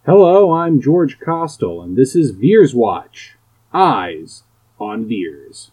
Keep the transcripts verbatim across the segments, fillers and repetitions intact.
Hello, I'm George Costel, and this is Veers Watch. Eyes on Veers.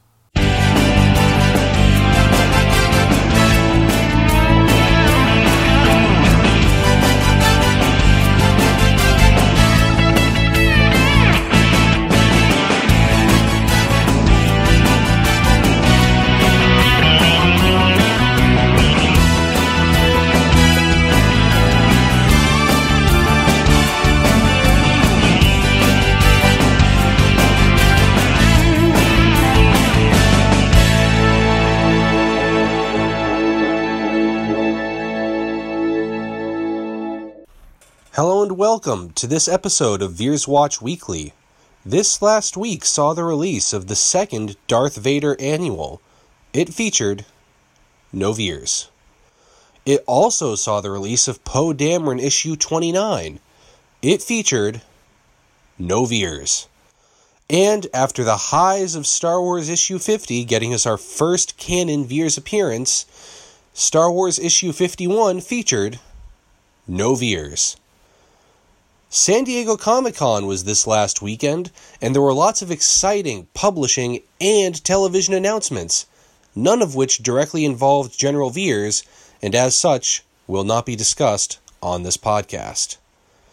Hello and welcome to this episode of Veers Watch Weekly. This last week saw the release of the second Darth Vader annual. It featured no Veers. It also saw the release of Poe Dameron issue twenty-nine. It featured no Veers. And after the highs of Star Wars issue fifty getting us our first canon Veers appearance, Star Wars issue fifty-one featured no Veers. San Diego Comic-Con was this last weekend, and there were lots of exciting publishing and television announcements, none of which directly involved General Veers, and as such, will not be discussed on this podcast.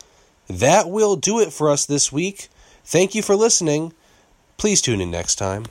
That will do it for us this week. Thank you for listening. Please tune in next time.